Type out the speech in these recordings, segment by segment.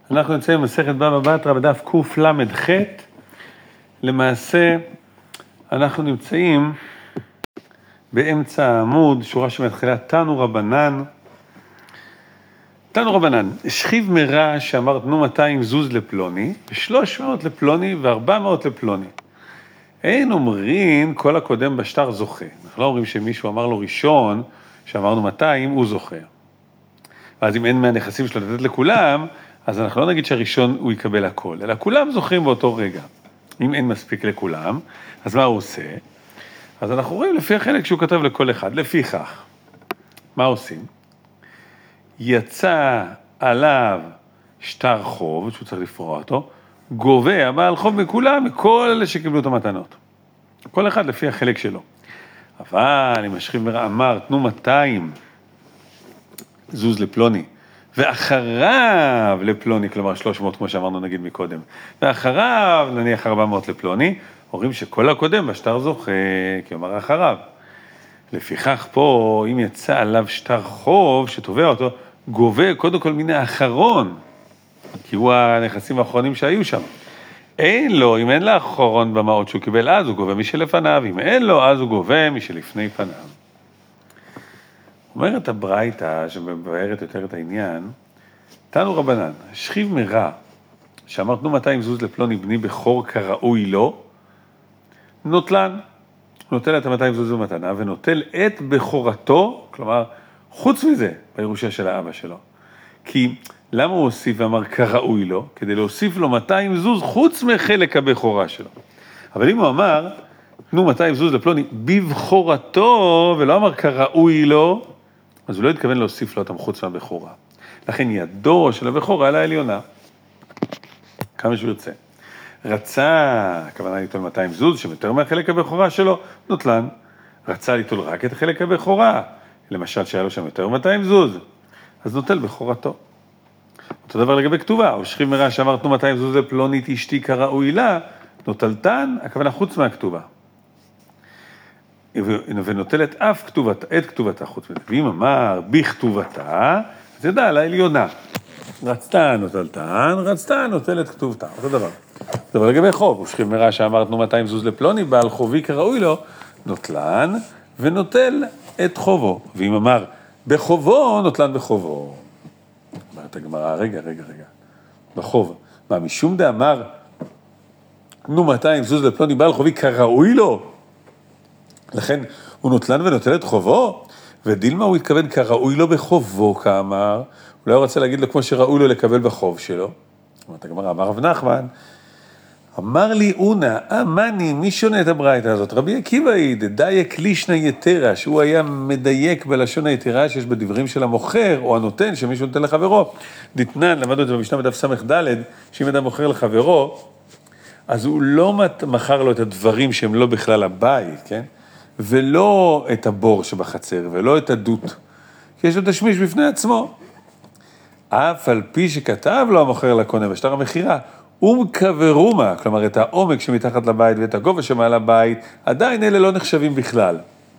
אנחנו נמצאים במסכת בבא בתרא בדף קל"ח. למעשה אנחנו נמצאים באמצע העמוד, שורה שמתחילה תנו רבנן. תנו רבנן, שכיב מרע שאמר תנו 200 זוז לפלוני, ו300 לפלוני ו400 לפלוני. אין אומרים כל הקודם בשטר זוכה. אנחנו לא אומרים שמישהו אמר לו ראשון, שאמרנו 200, הוא זוכה. ואז אם אין מהנכסים שלו לתת לכולם, אז אנחנו לא נגיד שהראשון הוא יקבל הכל, אלא כולם זוכים באותו רגע. אם אין מספיק לכולם, אז מה הוא עושה? אז אנחנו רואים לפי החלק שהוא כתב לכל אחד, לפי כך. מה עושים? יצא עליו שטר חוב, שהוא צריך לפרוע אותו, גובה הבעל חוב מכולם, מכל אלה שקיבלו את המתנות. כל אחד לפי החלק שלו. אבל אם השכיב מרע אמר, תנו 200 זוז לפלוני, ואחריו לפלוני, כלומר 300 כמו שאמרנו נגיד מקודם, ואחריו נניח 400 לפלוני, אומרים שכל הקודם בשטר זוכה, כלומר אחריו. לפיכך פה, אם יצא עליו שטר חוב שתובע אותו, גובה קודם כל מן האחרון, כי הוא הנכסים האחרונים שהיו שם. אין לו, אם אין לו האחרון במעות שהוא קיבל, אז הוא גובה משלפניו, אם אין לו, אז הוא גובה משלפני פניו. אומרת הברייתא, שמבארת יותר את העניין, תנו רבנן, שכיב מרע, שאמר תנו 200 זוז לפלוני בני בכור כראוי לו, נוטלן, הוא נוטל את 200 זוז במתנה, ונוטל את בכורתו, כלומר, חוץ מזה, בירושה של האבא שלו. כי למה הוא הוסיף ואמר כראוי לו? כדי להוסיף לו 200 זוז חוץ מחלק הבכורה שלו. אבל אם הוא אמר, תנו 200 זוז לפלוני בבכורתו, ולא אמר כראוי לו, אז הוא לא התכוון להוסיף לו אותם חוץ מהבכורה. לכן ידו של הבכורה על העליונה. כמה שהוא ירצה. רצה, הכוונה ליטול 200 זוז, שיותר מהחלק הבכורה שלו, נוטלן. רצה ליטול רק את חלק הבכורה, למשל שהיה לו שם יותר 200 זוז, אז נוטל בכורתו. אותו דבר לגבי כתובה, או שכיב מרע שאמר תנו 200 זוז לפלונית אשתי כראוי לה, נוטלתן, הכוונה חוץ מהכתובה. ונוטלת אף כתובתה, את כתובתה חוץ מזה. ואם אמר בכתובתה, אז ידע על העליונה. רצתה נוטלתן, רצתה נוטלת כתובתה. אותו דבר. דבר לגבי חוב, הוא שכיב מרע שאמר תנו 200 זוז לפלוני, בעל חובי כראוי לו, נוטלן ונוטל את חובו. ואם אמר בחובו, נוטלן בחובו. אומרת הגמרא, רגע. בחוב. מה, משום דאמר תנו 200 זוז לפלוני, בעל חובי כראוי לו? לכן הוא נוטלן ונוטל את חובו, ודילמה הוא התכוון כראוי לו בחובו, כאמר, הוא לא רוצה להגיד לו כמו שראוי לו לקבל בחוב שלו. אומרת הגמרא, אמר רב נחמן, אמר לי אונה, אמני, מי שונה את הברייתא הזאת? רבי עקיבא היא, דדייק לישנא יתרה, שהוא היה מדייק בלשון היתרה שיש בדברים של המוכר או הנותן, שמישהו נותן לחברו. דתנן, למדנו את זה במשנה בדף ס"ד, שאם אדם מוכר לחברו, אז הוא לא מכר לו את הדברים שהם לא בכלל הבית, כן? ולא את הבור שבחצר, ולא את הדות, כי יש לו תשמיש בפני עצמו. אף על פי שכתב לו המוכר לקונה בשטר המכירה, ומקברומה, כלומר את העומק שמתחת לבית ואת הגובה שמעל הבית, עדיין אלה לא נחשבים בכלל.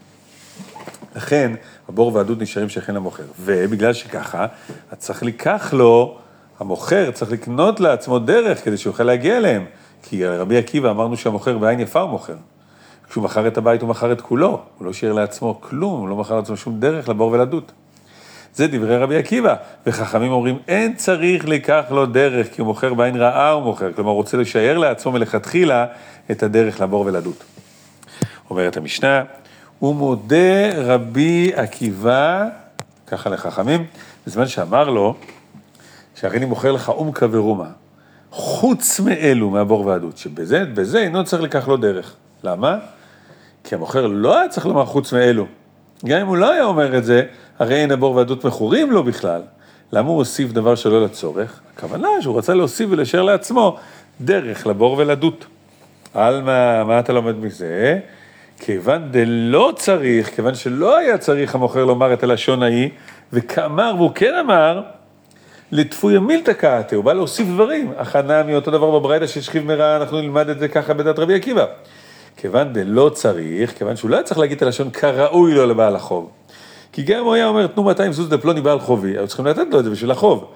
לכן, הבור והדות נשארים שייכים למוכר. ובגלל שככה, אז צריך לקח לו, המוכר צריך לקנות לעצמו דרך כדי שיוכל להגיע אליהם. כי רבי עקיבא אמרנו שהמוכר בעין יפה הוא מוכר. כשהוא מכר את הבית הוא מכר את כולו, הוא לא שייך לעצמו כלום, הוא לא מכר לעצמו שום דרך לבור ולדות. זה דברי רבי עקיבא, וחכמים אומרים, אין צריך לקח לו דרך, כי הוא מוכר בעין רעה הוא מוכר, כלומר הוא רוצה לשייר לעצמו מלכתחילה את הדרך לבור ולדות. אומרת המשנה, הוא מודה רבי עקיבא, ככה לחכמים, בזמן שאמר לו, שהרי אני מוכר לך קברומה, חוץ מאלו מהבור והדות, שבזה אינו צריך לקח לו דרך. למה? כי המוכר לא היה צריך לומר חוץ מאלו. גם אם הוא לא היה אומר את זה, הרי אין הבור והדות מכורים לו בכלל. למה הוא הוסיף דבר שלא לצורך? הכוונה שהוא רצה להוסיף ולשאר לעצמו דרך לבור ולדות. על מה אתה לומד מזה? כיוון דלא צריך, כיוון שלא היה צריך המוכר לומר את הלשון ההיא, וכאמר והוא כן אמר, לתפוי מילתא קאתי, הוא בא להוסיף דברים. הכנה מאותו דבר בברייתא של שכיב מרע, אנחנו נלמד את זה ככה בדעת רבי עקיבא. כיוון דלא צריך, כיוון שהוא לא היה צריך להגיד את הלשון כראוי לו לבעל החוב. כי גם הוא היה אומר, תנו 200 זוז לפלוני בעל חובי, היו צריכים לתת לו את זה בשביל החוב.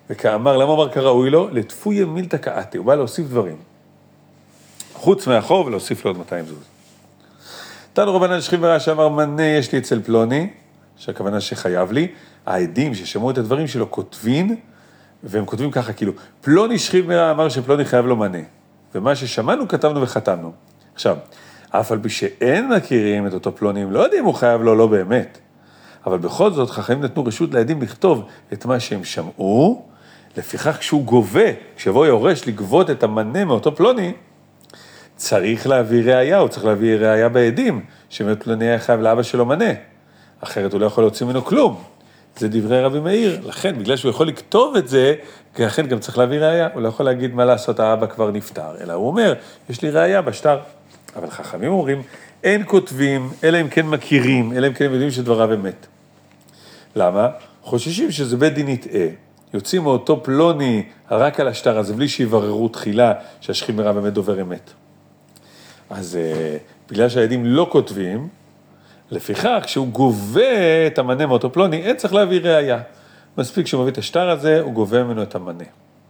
וכאמר, למה אמר כראוי לו? לתפויה מילתא קאתי, הוא בא להוסיף דברים. חוץ מהחוב ולהוסיף לו עוד 200 זוז. תנו רבנן שכיב מרע שאמר מנה יש לי אצל פלוני, שהכוונה שחייב לי, העדים ששמעו את הדברים שלו כותבים, והם כותבים ככה כאילו, פלוני שכיב מרע אמר שפלוני חייב לו מנה, ומה ששמענו כתבנו וחתמנו. עכשיו, אף על פי שאין מכירים את אותו פלוני, הם לא יודעים אם הוא חייב לו לא באמת, אבל בכל זאת חכמים נתנו רשות לעדים לכתוב את מה שהם שמעו, לפיכך כשהוא גובה, כשיבוא יורש לגבות את המנה מאותו פלוני, צריך להביא ראייה, הוא צריך להביא ראייה בעדים, שבאמת פלוני היה חייב לאבא שלו מנה, אחרת הוא לא יכול להוציא ממנו כלום. זה דברי רבי מאיר, לכן בגלל שהוא יכול לכתוב את זה, לכן גם צריך להביא ראייה, הוא לא יכול להגיד מה לעשות, האבא כבר נפטר, אלא הוא אומר, יש לי ראייה בשטר. אבל חכמים אומרים, אין כותבים, אלא אם כן מכירים, אלא אם כן יודעים שדבריו אמת. למה? חוששים שזה בית דין יטעה, יוצאים מאותו פלוני רק על השטר הזה, בלי שיבררו תחילה שהשכיב מרע באמת דובר אמת. אז בגלל שהעדים לא כותבים, לפיכך כשהוא גובה את המנה מאותו פלוני, אין צריך להביא ראייה. מספיק שהוא מביא את השטר הזה, הוא גובה ממנו את המנה.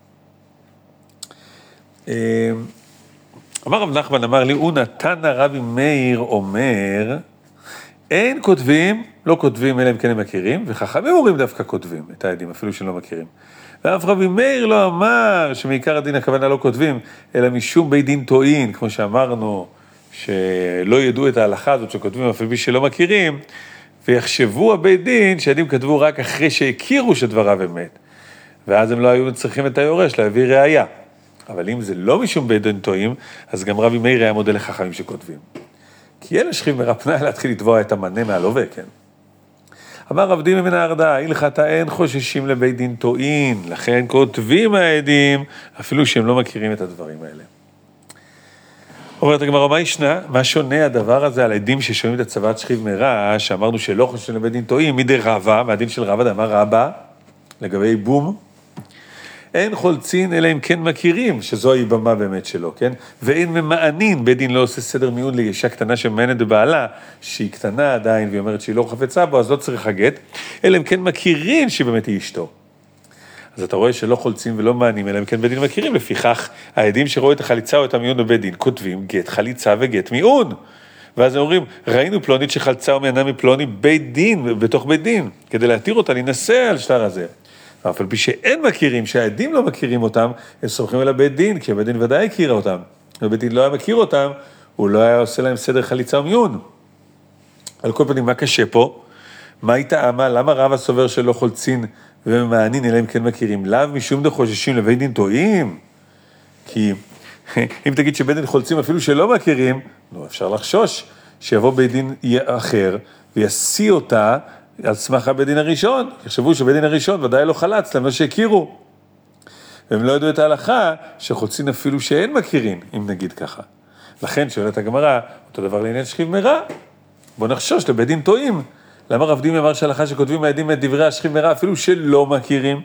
אמר רב נחמן, אמר לי, הוא נתן רבי מאיר אומר, אין כותבים, לא כותבים אלא אם כן הם מכירים, וחכמים אומרים דווקא כותבים את העדים, אפילו שלא מכירים. ואף רבי מאיר לא אמר שמעיקר הדין הכוונה לא כותבים, אלא משום בית דין טועין, כמו שאמרנו, שלא ידעו את ההלכה הזאת שכותבים אפילו שלא מכירים, ויחשבו הבית דין שהעדים כתבו רק אחרי שהכירו שדבריו אמת, ואז הם לא היו צריכים את היורש להביא ראייה. אבל אם זה לא משום בית דין טועים, אז גם רבי מאיר היה מודל לחכמים שכותבים. כי אין השכיב מרע פנאי להתחיל לתבוע את המנה מהלווה, כן? אמר רב דימא בן ההרדעה, הלכתה אין חוששים לבית דין טועין, לכן כותבים העדים, אפילו שהם לא מכירים את הדברים האלה. אומרת הגמרא, מה ישנה? מה שונה הדבר הזה על עדים ששומעים את הצוות שכיב מרע, שאמרנו שלא חוששים לבית דין טועין, מדי רבא, מהדין של רבא, אמר רבא, לגבי בום, אין חולצין אלא אם כן מכירים, שזו היבמה באמת שלו, כן? ואין ממענין, בית דין לא עושה סדר מיון לאישה קטנה שממענת בבעלה, שהיא קטנה עדיין, והיא אומרת שהיא לא חפצה בו, אז לא צריך הגט, אלא אם כן מכירים שהיא באמת היא אשתו. אז אתה רואה שלא חולצים ולא מענים, אלא אם כן בית דין מכירים, לפיכך העדים שרואים את החליצה או את המיון בבית דין, כותבים גט חליצה וגט מיון. ואז הם אומרים, ראינו פלונית שחלצה או מענה מפלוני בית דין, בתוך בית דין, כדי להתיר אותה, להינשא על שטר הזה. אבל פי שאין מכירים, שהעדים לא מכירים אותם, הם סומכים על הבית דין, כי הבית דין ודאי הכירה אותם. הבית דין לא היה מכיר אותם, הוא לא היה עושה להם סדר חליצה ומיון. על כל פנים, מה קשה פה? מה הייתה אמה? למה רבא סובר שלא חולצין וממענין, אלא אם כן מכירים? לאו משום דחוששים לבית דין טועים? כי אם תגיד שבית דין חולצים אפילו שלא מכירים, לא אפשר לחשוש שיבוא בית דין אחר וישיא אותה, על סמך הבית דין הראשון, יחשבו שבית דין הראשון ודאי לא חלץ, למה שהכירו. והם לא ידעו את ההלכה, שחולצין אפילו שאין מכירים, אם נגיד ככה. לכן שואלת הגמרא, אותו דבר לעניין שכיב מרע, בוא נחשוש לבית דין טועים. למה רב דימא אמר שההלכה שכותבים העדים את דברי השכיב מרע, אפילו שלא מכירים?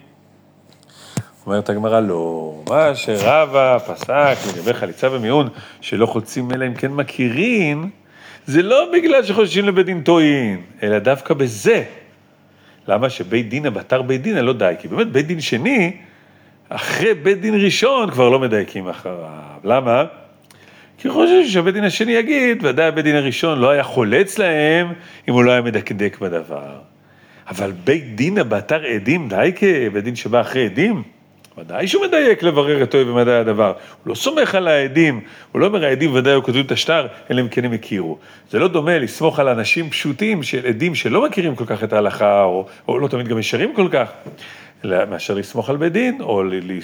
אומרת הגמרא, לא, מה שרבא פסק לגבי חליצה ומיון, שלא חולצים אלא אם כן מכירים, זה לא בגלל שחוששים לבית דין טועין, אלא דווקא בזה. למה שבית דין הבתר בית דין לא די? כי באמת בית דין שני, אחרי בית דין ראשון כבר לא מדייקים אחריו. למה? כי חושבים שבית דין השני יגיד, ודאי הבית דין הראשון לא היה חולץ להם, אם הוא לא היה מדקדק בדבר. אבל בית דין הבתר עדים די כבית דין שבא אחרי עדים, ודאי שהוא מדייק לברר את טוב ומדעי הדבר. הוא לא סומך על העדים, הוא לא אומר העדים ודאי הוא כותבים את השטר, אלא אם כן הם הכירו. זה לא דומה לסמוך על אנשים פשוטים של עדים שלא מכירים כל כך את ההלכה, או לא תמיד גם ישרים כל כך, מאשר לסמוך על בית דין, או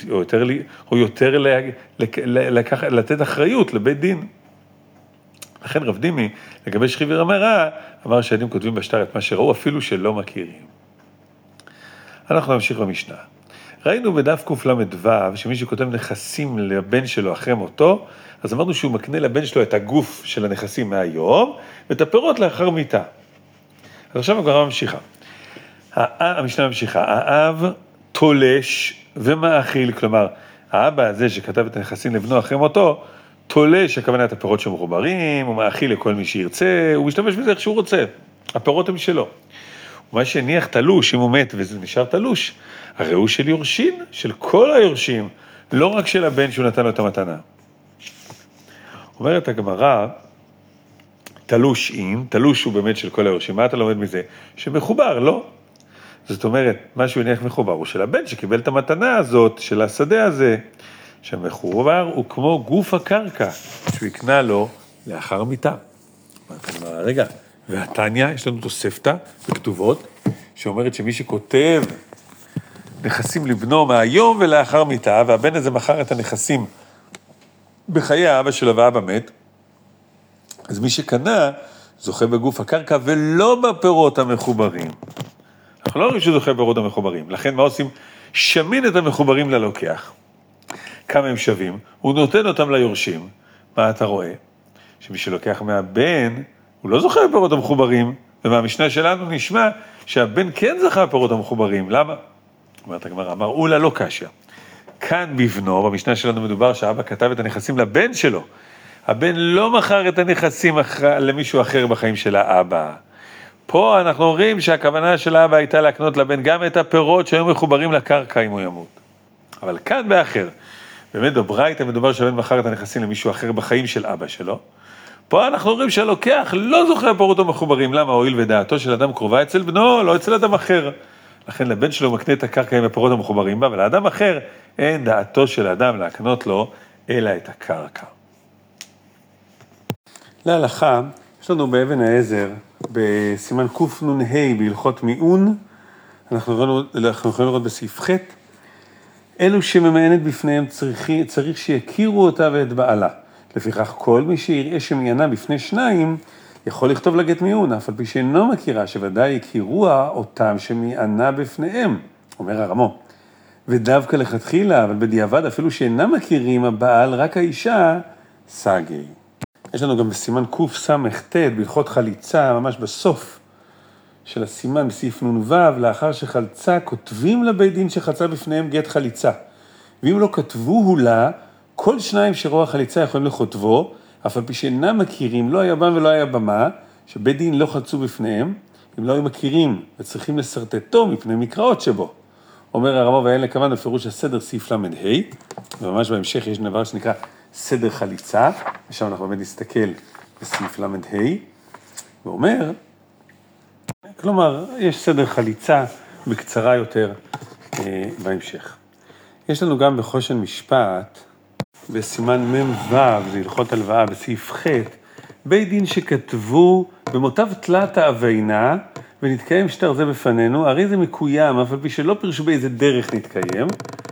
יותר לתת אחריות לבית דין. לכן רב דימי, לגבי שכיב מרע, אמר שהעדים כותבים בשטר את מה שראו, אפילו שלא מכירים. אנחנו נמשיך במשנה. ראינו בדף קל"ו שמי שכותב נכסים לבן שלו אחרי מותו, אז אמרנו שהוא מקנה לבן שלו את הגוף של הנכסים מהיום, ואת הפירות לאחר מיתה. אז עכשיו הגמרא ממשיכה. המשנה ממשיכה, האב תולש ומאכיל, כלומר, האבא הזה שכתב את הנכסים לבנו אחרי מותו, תולש, הכוונה את הפירות שמחוברים, הוא מאכיל לכל מי שירצה, הוא משתמש בזה איך שהוא רוצה, הפירות הם שלו. מה שהניח תלוש, אם הוא מת וזה נשאר תלוש, הרי הוא של יורשים, של כל היורשים, לא רק של הבן שהוא נתן לו את המתנה. אומרת הגמרא, תלוש אם, תלוש הוא באמת של כל היורשים, מה אתה לומד מזה? שמחובר, לא? זאת אומרת, מה שהוא הניח מחובר הוא של הבן שקיבל את המתנה הזאת, של השדה הזה, שמחובר הוא כמו גוף הקרקע, שהוא יקנה לו לאחר מיתה. רגע, והתניה, יש לנו תוספתא בכתובות, שאומרת שמי שכותב נכסים לבנו מהיום ולאחר מיתה, והבן הזה מכר את הנכסים בחיי האבא שלו והאבא מת, אז מי שקנה זוכה בגוף הקרקע ולא בפירות המחוברים. אנחנו לא רואים שזוכה בפירות המחוברים, לכן מה עושים? שמין את המחוברים ללוקח. כמה הם שווים? הוא נותן אותם ליורשים. מה אתה רואה? שמי שלוקח מהבן, הוא לא זוכה בפירות המחוברים, ומהמשנה שלנו נשמע שהבן כן זכה בפירות המחוברים. למה? אומרת הגמרא, אמר אולה לא קשיא. כאן בבנו, במשנה שלנו מדובר שהאבא כתב את הנכסים לבן שלו. הבן לא מכר את הנכסים למישהו אחר בחיים של האבא. פה אנחנו אומרים שהכוונה של האבא הייתה להקנות לבן גם את הפירות שהיו מחוברים לקרקע אם הוא ימות. אבל כאן באחר, באמת בברייתא מדובר שהבן מכר את הנכסים למישהו אחר בחיים של אבא שלו. פה אנחנו אומרים שהלוקח לא זוכה בפירות המחוברים. למה? הואיל ודעתו של אדם קרובה אצל בנו, לא אצל אדם אחר. לכן לבן שלו מקנה את הקרקע עם הפירות המחוברים בה, אבל לאדם אחר אין דעתו של אדם להקנות לו אלא את הקרקע. להלכה, יש לנו באבן העזר, בסימן קנ"ה בהלכות מיעון, אנחנו יכולים לראות בסעיף ח', אלו שממיינת בפניהם צריך שיכירו אותה ואת בעלה. לפיכך כל מי שיראה שמיינה בפני שניים, יכול לכתוב לגט מיעון, אף על פי שאינו מכירה, שוודאי יכירוה אותם שמיינה בפניהם, אומר הרמו. ודווקא לכתחילה, אבל בדיעבד אפילו שאינם מכירים הבעל, רק האישה, סגי. יש לנו גם בסימן קס"ט, בהלכות חליצה, ממש בסוף של הסימן, בסעיף נ"ו, לאחר שחלצה, כותבים לבית דין שחצה בפניהם גט חליצה. ואם לא כתבוהו לה, כל שניים שראו החליצה יכולים לכותבו, אף על פי שאינם מכירים, לא היה בם ולא היה במה, שבית דין לא חצו בפניהם, אם לא היו מכירים וצריכים לסרטטו מפני מקראות שבו. אומר הרמו ואין לכוון בפירוש הסדר סעיף ל"ה, וממש בהמשך יש דבר שנקרא סדר חליצה, ושם אנחנו באמת נסתכל בסעיף ל"ה, ואומר, כלומר, יש סדר חליצה בקצרה יותר בהמשך. יש לנו גם בחושן משפט, בסימן מ"ו, זה הלכות הלוואה, בסעיף ח', בית דין שכתבו במוטב תלת האבינה, ונתקיים שטר זה בפנינו, הרי זה מקוים, אף על פי שלא פרשו באיזה דרך נתקיים,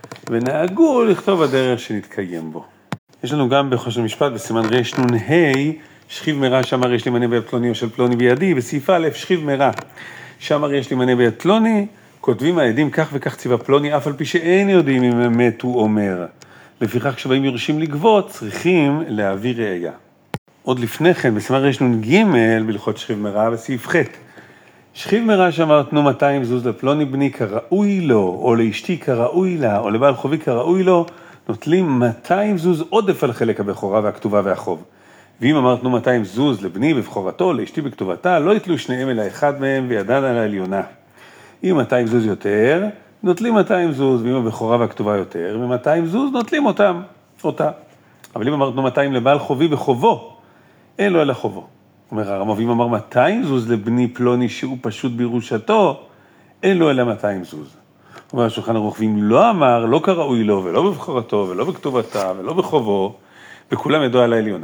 ונהגו לכתוב הדרך שנתקיים בו. יש לנו גם בחושן משפט, בסימן רנ"ה, שכיב מרע, שאמר יש לי מנה ביד פלוני או של פלוני בידי, בסעיף א', שכיב מרע, שאמר יש לי מנה ביד פלוני, כותבים העדים כך וכך ציווה פלוני, אף על פי שאין יודעים אם אמת הוא אומר. לפיכך כשבאים יורשים לגבות, צריכים להביא ראיה. עוד לפני כן, בסימן רנ"ג, בהלכות שכיב מרע, בסעיף ח', שכיב מרע שאמר תנו 200 זוז לפלוני בני כראוי לו, או לאשתי כראוי לה, או לבעל חובי כראוי לו, נוטלים 200 זוז עודף על חלק הבכורה והכתובה והחוב. ואם אמר תנו 200 זוז לבני בבכורתו, לאשתי בכתובתה, לא יתלו שניהם אלא אחד מהם וידן על העליונה. אם 200 זוז יותר, נוטלים 200 זוז, ואם הבכורה והכתובה יותר, ו200 זוז נוטלים אותה. אבל אם אמר תנו 200 לבעל חובי בחובו, אין לו אלא חובו. אומר הרמו, ואם אמר 200 זוז לבני פלוני שהוא פשוט בירושתו, אין לו אלא 200 זוז. אומר השולחן ערוך, ואם לא אמר, לא כראוי לו, ולא בבכורתו, ולא בכתובתה, ולא בחובו, וכולם ידוע על העליונה.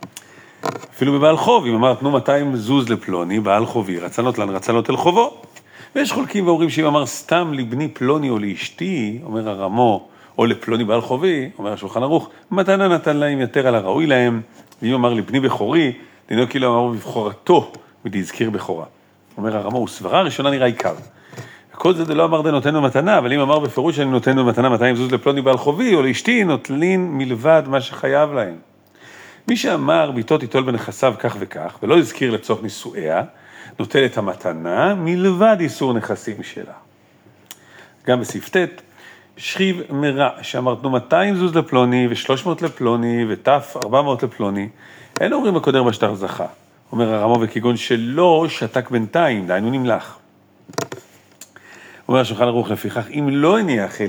אפילו בבעל חוב, אם אמר תנו 200 זוז לפלוני, בעל חובי, רצה נוטל חובו. ויש חולקים ואומרים שאם אמר סתם לבני פלוני או לאשתי, אומר הרמו, או לפלוני בעל חובי, אומר השולחן ערוך, מתנה נתן להם יותר על הראוי להם, ואם אמר לבני בכורי, דינו כאילו אמרו בבכורתו, ודהזכיר בכורה. אומר הרמו, וסברה ראשונה נראה עיקר. כל זה לא אמר נותן לו מתנה, אבל אם אמר בפירוש שאני נותן לו מתנה 200 זוז לפלוני בעל חובי, או לאשתי, נוטלין מלבד מה שחייב להם. מי שאמר ביתו תיטול בנכסיו כך וכך, ולא הזכיר לצורך נישואיה, נוטל את המתנה מלבד איסור נכסים שלה. גם בסעיף ט', שכיב מרע, שאמר תנו 200 זוז לפלוני, ו300 לפלוני, ותף 400 לפלוני, אין אומרים הקודר בשטר זכה. אומר הרמו וכגון שלא שתק בינתיים, דהיינו נמלח. אומר השולחן ערוך, לפיכך, אם לא הניח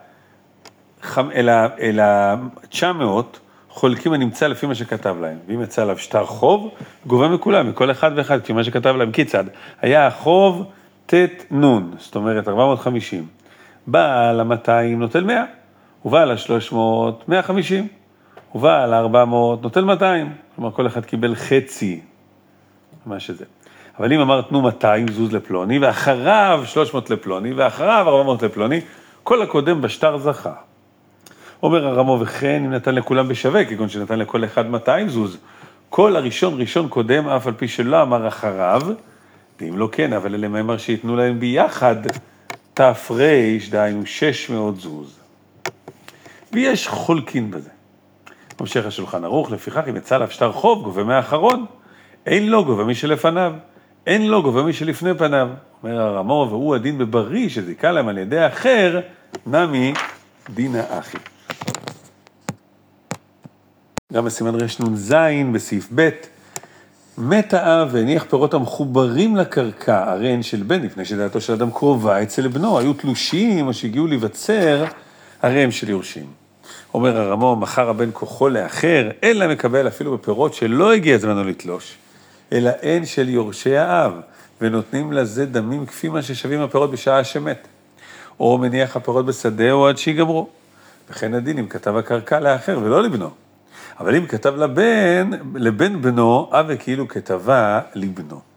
אלא 900, חולקים הנמצא לפי מה שכתב להם. ואם יצא עליו שטר חוב, גובה מכולם, מכל אחד ואחד, כי מה שכתב להם כיצד. היה החוב נון, זאת אומרת 450. בעל ה-200 נוטל 100, ובעל ה-300 150, ובעל ה-400 נוטל 200. כלומר, כל אחד קיבל חצי, מה שזה. אבל אם אמר תנו 200 זוז לפלוני, ואחריו 300 לפלוני, ואחריו 400 לפלוני, כל הקודם בשטר זכה. אומר הרמו, וכן אם נתן לכולם בשווה, כגון שנתן לכל אחד 200 זוז, כל ראשון קודם, אף על פי שלא אמר אחריו, ואם לא כן, אבל אלה אמר שיתנו להם ביחד, תפרש, דהיינו 600 זוז. ויש חולקין בזה. ממשיך השולחן ערוך, לפיכך אם יצא עליו שטר חוב, גובה מהאחרון, אין לו גובה מי שלפניו, אין לו גובה מי שלפני פניו. אומר הרמו, והוא הדין בבריא, שזיכה להם על ידי אחר, נמי דינא אחי. גם בסימן רנ"ז, בסעיף ב', מת האב והניח פירות המחוברים לקרקע, הרן של בן, לפני שדעתו של אדם קרובה אצל בנו, היו תלושים או שהגיעו לבצר, הרי הם של יורשים. אומר הרמו, מחר הבן כוחו לאחר, אין לה מקבל אפילו בפירות שלא הגיע זמנו לתלוש, אלא אין של יורשי האב, ונותנים לזה דמים כפי מה ששווים הפירות בשעה שמת, או מניח הפירות בשדה או עד שיגמרו. וכן הדין אם כתב הקרקע לאחר ולא לבנו. אבל אם כתב לבן בנו, אב וכאילו כתבה לבנו.